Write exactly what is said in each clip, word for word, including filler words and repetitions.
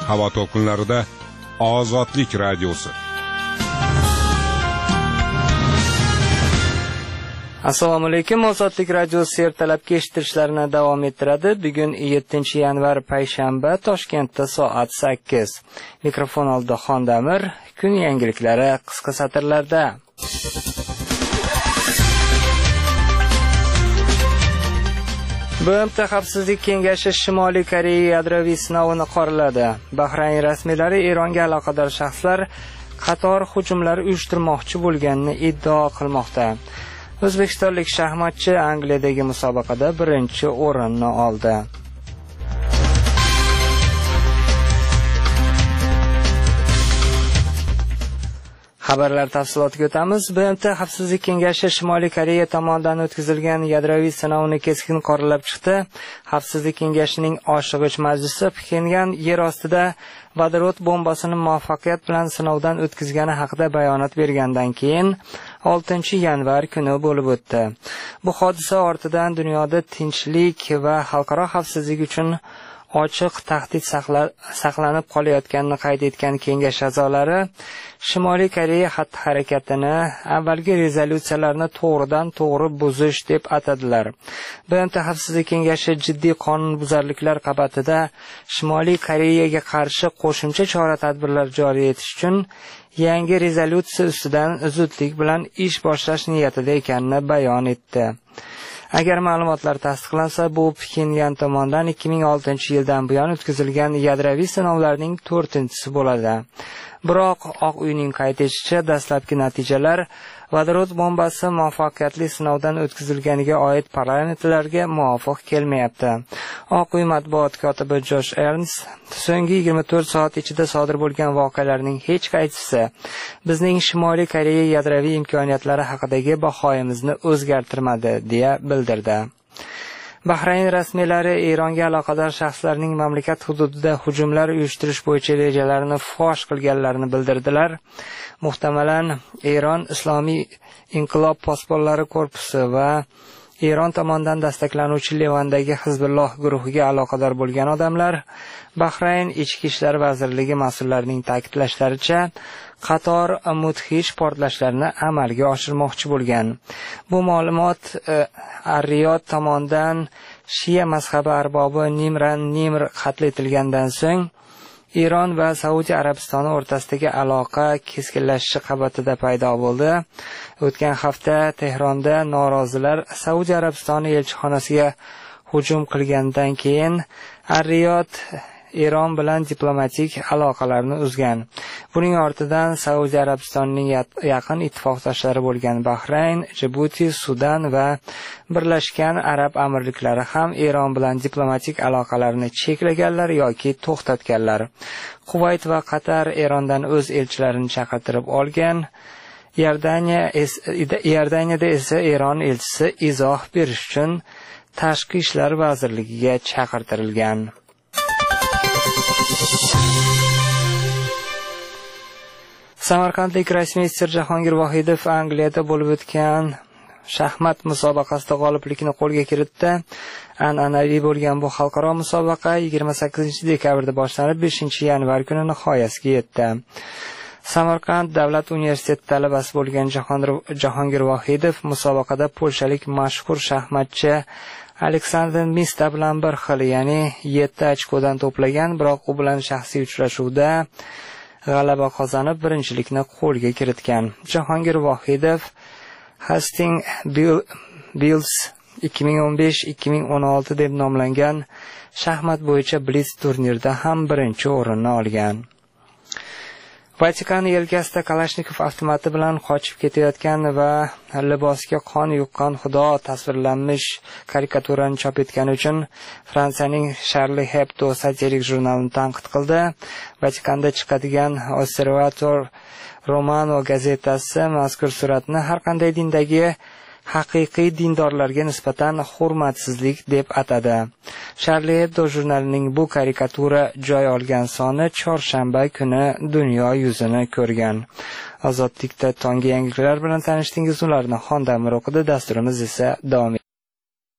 havo to'lqinlarida Ozodlik radiosi. Assalomu alaykum. Ozodlik radiosi ertalabki eshittirishlarini davom ettiradi. Bugun yettinchi yanvar payshanba, Toshkentda soat sakkiz. Mikrofon oldida Xondamir. Kun yangiliklari qisqa satrlarda. B M T Xavfsizlik kengashi Shimoliy Koreya yadroviy sinovini qoraladi. Bahrayn rasmiylari Eronga aloqador shaxslar qator hujumlar uyushtirmoqchi bo'lganini iddao qilmoqda. O'zbekistonlik shaxmatchi Angliyadagi musobaqada birinchi o'rinni oldi. Xabarlar tafsilotiga o'tamiz. B M T Xavfsizlik kengashi Shimoliy Koreya tomonidan o'tkazilgan yadroviy sinovni keskin qoralab chiqdi. Xavfsizlik kengashining oshig'ich majlisi Pxenyan yer ostida vodorod bombasini muvaffaqiyat bilan sinovdan o'tkazgani haqida bayonot bergandan keyin oltinchi yanvar kuni bo'lib o'tdi. Bu hodisa ortidan dunyoda tinchlik va xalqaro xavfsizlik uchun ochiq tahdid saqlanib qolayotganini qayd etgan kengash a'zolari Shimoliy Koreya xatti-harakatini avvalgi rezolyutsiyalarni to'g'ridan to'g'ri buzish deb atadilar. B M T Xavfsizlik kengashi jiddiy qonunbuzarliklar qabatida Shimoliy Koreyaga qarshi qo'shimcha chora-tadbirlar joriy etish uchun yangi rezolyutsiya ustidan zudlik bilan ish boshlash niyatida ekanini bayon etdi. Agar ma'lumotlar tasdiqlansa, bu Pxenyan tomonidan ikki ming oltinchi yildan buyon o'tkazilgan yadroviy sinovlarning to'rtinchisi bo'ladi. Biroq Oq uyning qayd etishicha, dastlabki natijalar vodorod bombasi muvaffaqiyatli sinovdan o'tkazilganiga oid parametrlarga muvofiq kelmayapti. Oq uy matbuot kotibi Josh Ernst so'nggi yigirma to'rt soat ichida sodir bo'lgan voqealarning hech qaysisi bizning Shimoliy Koreya yadroviy imkoniyatlari haqidagi bahoyimizni o'zgartirmadi deya bildirdi. Bahrayn rasmiylari Eronga aloqador shaxslarning mamlakat hududida hujumlar uyushtirish bo'yicha rejalarini fosh qilganlarini bildirdilar. Muhtamalan Eron Islomiy inqilob posbonlari korpusi va Eron tomonidan dastaklanuvchi Livandagi Hizbulloh guruhiga aloqador bo'lgan odamlar Bahrayn Ichki ishlar vazirligi mas'ullarining ta'kidlashlaricha qator mudhish portlashlarni amalga oshirmoqchi bo'lgan. Bu ma'lumot Ar-Riyod tomonidan Shia mazhabi arbobi Nimran Nimr qatl etilgandan so'ng Eron va Saudiya Arabistoni o'rtasidagi aloqa keskinlashishi qabatida paydo bo'ldi. O'tgan hafta Tehronda norozilar Saudiya Arabistoni elchixonasiga hujum qilgandan keyin Ar-Riyod Eron bilan diplomatik aloqalarni uzgan. Buning ortidan Saudiya Arabistonining yaqin ittifoqdoshlari bo'lgan Bahrayn, Jibuti, Sudan va Birlashgan Arab Amirliklari ham Eron bilan diplomatik aloqalarni cheklaganlar yoki to'xtatganlar. Kuvayt va Qatar Erondan o'z elchilarini chaqirtirib olgan. Iordaniya Iordaniyada esa Eron elchisi izoh berish uchun Tashqi ishlar vazirligiga chaqirtirilgan. Samarqandlik grossmeyster Jahongir Vohidov Angliyada bo'lib o'tgan shaxmat musobaqasida g'oliblikni qo'lga kiritdi. An'anaviy bo'lgan bu xalqaro musobaqa yigirma sakkizinchi dekabrda boshlanib, beshinchi yanvar kuni nihoyasiga yetdi. Samarqand davlat universiteti talabasi bo'lgan Jahongir Vohidov musobaqada polshalik mashhur shaxmatchi Aleksandr Mista bilan bir xil, ya'ni yetti ochkodan to'plagan, biroq u bilan shaxsiy uchrashuvda g'alaba qozonib birinchilikni qo'lga kiritgan. Jahongir Vohidov Hastings Bills ikki ming o'n besh ikki ming o'n olti deb nomlangan shaxmat bo'yicha Blitz turnirida ham birinchi o'rinni olgan. Vatikan yelkasida Kalashnikov avtomati bilan qochib ketayotgan va libosga qon yuqqan Xudo tasvirlanmish karikaturani chop etgani uchun Fransiyaning Charlie Hebdo satirik jurnalini tanqid qildi. Vatikanda chiqadigan Osservator Romano gazetasi mazkur suratni har qanday dindagi haqiqiy dindorlarga nisbatan hurmatsizlik deb atadi. Charlie Hebdo jurnalining bu karikatura joy olgan soni chorshanba kuni dunyo yuzini ko'rgan. Ozodlikda tongi yangiliklar bilan tanishdingiz, ularni Xondamir o'qidi, dasturimiz esa davom etadi.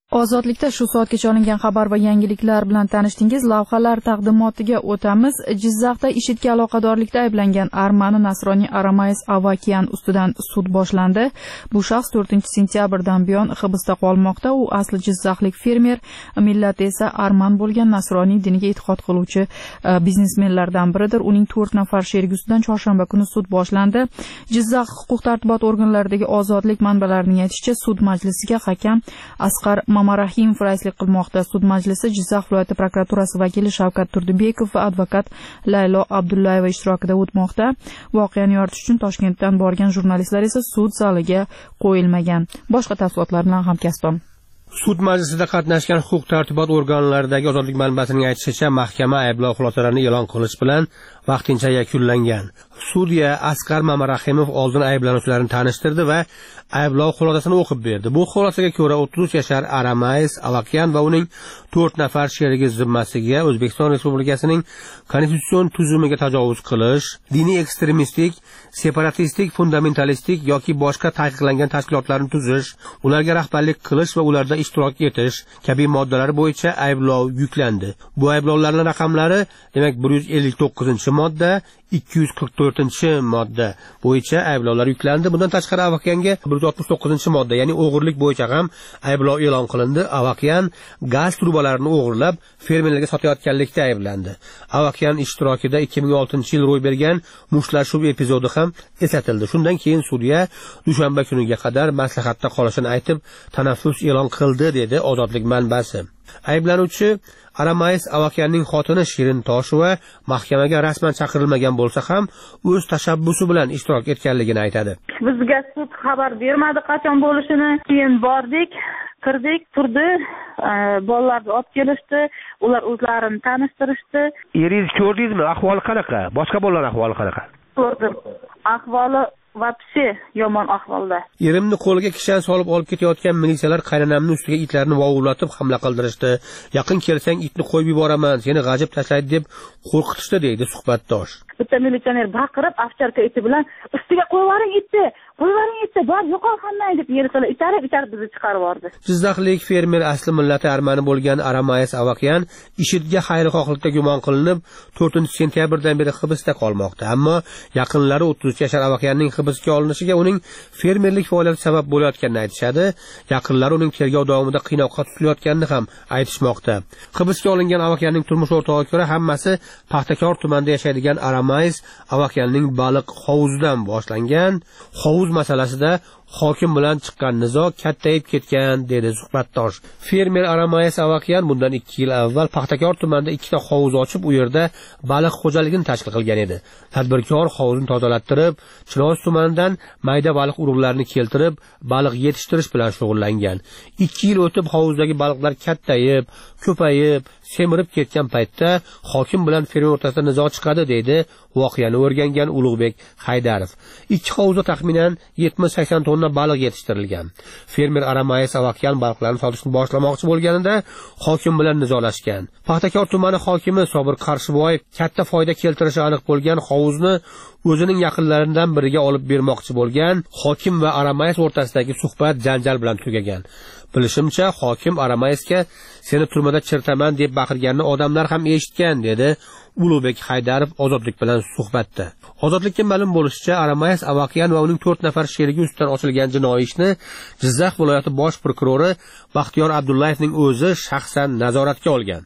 Ozodlikda shu soatgacha olingan xabar va yangiliklar bilan tanishdingiz. Lavhalar taqdimotiga o'tamiz. Jizzaxda IShIDga aloqadorlikda ayblangan Armani Nasroniy Aramays Avakian ustidan sud boshlandi. Bu shaxs to'rtinchi sentyabrdan buyon hibsda qolmoqda. U asli jizzaxlik fermer, millati esa Arman bo'lgan Nasroniy diniga e'tiqod qiluvchi biznesmenlardan biridir. Uning to'rt nafar sherigi ustidan chorshanba kuni sud boshlandi. Jizzax huquq-tartibot organlaridagi ozodlik manbalarining aytishicha, sud majlisiga hakam Asqar Mamarahimov raislik qilmoqda. Sud majlisi Jizzax viloyati prokuraturasi vakili Shavkat Turdibekov va advokat Laylo Abdullayeva ishtirokida o'tmoqda. Voqeani yoritish uchun Toshkentdan borgan jurnalistlar esa sud zaliga qo'yilmagan. Boshqa tafsilotlar bilan hamkasbim. Sud majlisida qatnashgan huquq-tartibot organlaridagi ozodlik manbasining aytishicha, mahkama ayblov xulosalarini e'lon qilish bilan vaqtincha yakunlangan. Sudya Asqar Mamarahimov oldin ayblanuvchilarni tanishtirdi va ayblov xulosasini o'qib berdi. Bu xulosaga ko'ra o'ttiz uch yashar Aramays Avakian va uning to'rt nafar sherigi zimmasiga O'zbekiston Respublikasining konstitutsion tuzumiga tajovuz qilish, diniy ekstremistik, separatistik, fundamentalistik yoki boshqa taqiqlangan tashkilotlarni tuzish, ularga rahbarlik qilish va ularda ishtirok etish kabi moddalar bo'yicha ayblov yuklandi. Bu ayblovlarning raqamlari, demak, bir yuz ellik to'qqizinchi modda, ikki yuz qirq to'rtinchi modda bo'yicha ayblovlar yuklandi. Bundan tashqari Avakianga bir yuz oltmish to'qqizinchi modda, ya'ni o'g'irlik bo'yicha ham ayblov e'lon qilindi. Avakian gaz trubalarini o'g'irlab fermerlarga sotayotganlikda ayblandi. Avakian ishtirokida ikki ming oltinchi yil ro'y bergan mushtlashuv epizodi ham eslatildi. Shundan keyin sudya dushanba kuniga qadar maslahatda qolishini aytib, tanaffus e'lon qildi, dedi ozodlik manbasi. Ayblanuvchi Aramays Avakianning xotini Shirin Tosheva mahkamaga rasman chaqirilmagan bo'lsa ham o'z tashabbusi bilan ishtirok etganligini aytadi. Bizga sud xabar bermadi qachon bo'lishini. Keyin bordik, kirdik, turdi, bolalarni olib kelishdi, ular o'zlarini tanishtirishdi. Eringiz ko'rdingizmi? Ahvoli qanaqa? Boshqa bolalar ahvoli qanaqa? Ko'rdim. Ahvoli vapsi yomon ahvolda. Erimni qo'liga kishan solib olib ketayotgan militsiyalar qaynonamning ustiga itlarni vovullatib hamla qildirishdi. Yaqin kelsang itni qo'yib yuboraman, seni g'ajib tashlaydi deb qo'rqitishdi, deydi suhbatdosh. Bitta militsioner baqirib, afcharka iti bilan ustiga qo'yvaring itni, qo'yvaring itni, bor yo'qol hammang deb yersalar itarib, itarib bizni chiqarib yubordi. Jizzaxlik fermer asli millati Armani bo'lgan Aramays Avakian IShIDga xayrixohlikda gumon qilinib, to'rtinchi sentyabrdan beri hibsda qolmoqda. Ammo yaqinlari o'ttiz uch yashar Avakianning hibsga olinishiga uning fermerlik faoliyati sabab bo'layotganini aytishadi. Yaqinlari uning tergov davomida qiynoqqa tutilayotganini ham aytishmoqda. Hibsga olingan Avakianning turmush o'rtog'iga ko'ra hammasi Paxtakor tumanida yashaydigan Aramays Avakianning baliq hovuzidan boshlangan. Hovuz masalasida hokim bilan chiqqan nizo kattayib ketgan, dedi suhbatdosh. Fermer Aramays Avakian bundan ikki yil avval Paxtakor tumanida ikkita hovuz ochib, u yerda baliq xo'jaligini tashkil qilgan edi. Tadbirkor hovuzni tozalattirib, Chinoz tumanidan mayda baliq urug'larini keltirib, baliq yetishtirish bilan shug'ullangan. ikki yil o'tib hovuzdagi baliqlar kattayib, ko'payib, semirib ketgan paytda hokim bilan fermer o'rtasida nizo chiqadi, deydi voqeani o'rgangan Ulug'bek Haydarov. Ikki hovuzda taxminan yetmish sakson tonna baliq yetishtirilgan. Fermer Aramays Avakian baliqlarni sotishni boshlamoqchi bo'lganida hokim bilan nizolashgan. Paxtakor tumani hokimi Sobir Qarshiboyev katta foyda keltirishi aniq bo'lgan hovuzni o'zining yaqinlaridan biriga olib bermoqchi bo'lgan. Hokim va Aramays o'rtasidagi suhbat janjal bilan tugagan. Bilishimcha, hokim Aramaysga seni turmada chirtaman deb baqirganini odamlar ham eshitgan, dedi Ulug'bek Haydarov ozodlik bilan suhbatda. Ozodlikka ma'lum bo'lishicha, Aramays Avakian va uning to'rt nafar sherigi ustidan ochilgan jinoiy ishni Jizzax viloyati bosh prokurori Baxtiyor Abdullayevning o'zi shaxsan nazoratga olgan.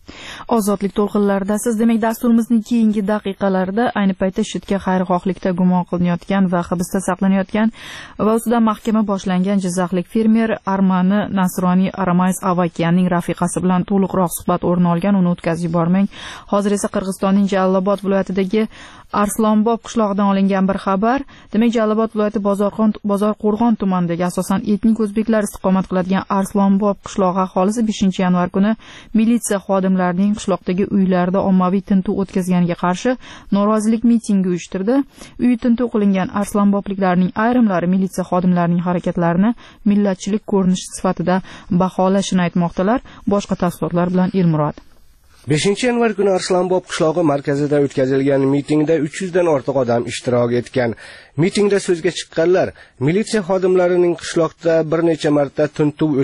Ozodlik to'lqinlarida siz, demak, dasturimizning keyingi daqiqalarida ayni paytda IShIDga xayrixohlikda gumon qilinayotgan va hibsda saqlanayotgan va ustidan mahkama boshlangan jizzaxlik fermer Armani Nasroniy Aramays Avakianning rafiqasi bilan to'liqroq suhbat o'rin olgan. Uni o'tkazib yubormang. Hozir esa Qirg'izistonning Jalolobod viloyatidagi Arslonbob qishlog'idan olingan bir xabar. Demak, Jalolobod viloyati Bozorqon Bozorqo'rg'on tumanidagi asosan etnik o'zbeklar istiqomat qiladigan Arslonbob qishlog'i aholisi beshinchi yanvar kuni militsiya xodimlarining qishloqdagi uylarda ommaviy tintuv o'tkazganiga qarshi norozilik mitingi uyushtirdi. Uy tintuv qilingan Arslonbobliklarning ayrimlari militsiya xodimlarining harakatlarini millatchilik ko'rinishi sifatida baholashini aytmoqdalar. Boshqa tafsilotlar bilan Elmurod. beshinchi yanvar kuni Arslonbob qishlog'i markazida o'tkazilgan mitingda uch yuz dan ortiq odam ishtirok etgan. Mitingda so'zga chiqqanlar militsiya xodimlarining qishloqda bir necha marta tintuv